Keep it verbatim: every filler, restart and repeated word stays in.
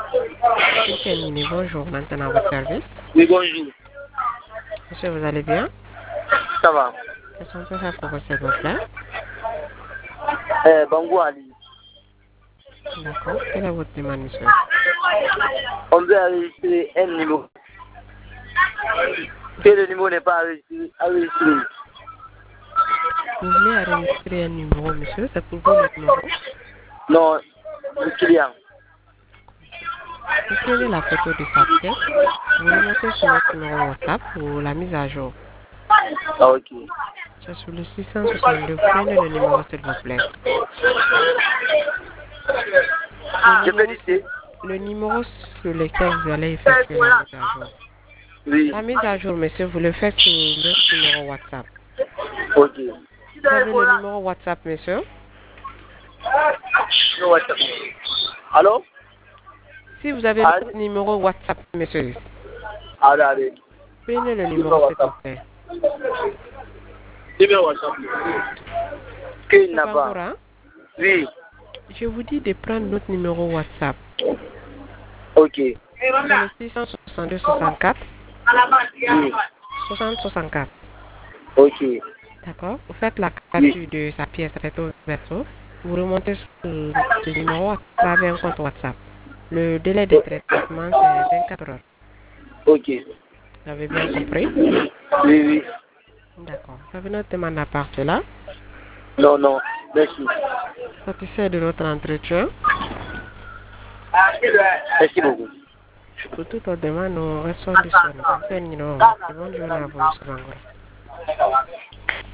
Monsieur Kenini, bonjour, maintenant à votre service. Oui, bonjour. Monsieur, vous allez bien? Ça va. Qu'est-ce qu'on peut faire pour vous, s'il vous plaît? Euh, Bangou Ali. D'accord. Quelle est votre demande, monsieur? On veut enregistrer un numéro. Que le numéro n'est pas enregistré. enregistré. Vous voulez enregistrer un numéro, monsieur? C'est pour vous le numéro? Non, le client. Vous prenez la photo de sa pièce, vous le montez sur notre numéro WhatsApp pour la mise à jour. Ah, ok. C'est sur le six cent soixante-deux. Vous prenez le numéro, s'il vous plaît. Je Le peux numéro, dire le numéro sur lequel vous allez effectuer la mise à jour. oui. La mise à jour, monsieur, vous le faites sur notre numéro WhatsApp. Ok. Vous avez le numéro WhatsApp, monsieur? No WhatsApp. Allô? Si vous avez Ah, le numéro WhatsApp, monsieur, allez, allez. prenez le numéro, s'il vous plaît. Numéro WhatsApp. Qu'il n'a pas. Bangura, Oui. je vous dis de prendre notre numéro WhatsApp. Ok. C'est le six cent soixante-deux soixante-quatre Oui. soixante soixante-quatre. Ok. D'accord? Vous faites la capture de sa pièce recto verso. Vous remontez sur ce numéro à travers un compte WhatsApp. Le délai de traitement, c'est vingt-quatre heures. Ok. Vous avez bien compris? Oui, oui. D'accord. Vous avez notre demande à part cela. Non, non. Merci. Satisfait de notre entretien. Merci beaucoup. Pour toute autre demande, nous restons disponibles. Bonne journée à vous, monsieur Bangura.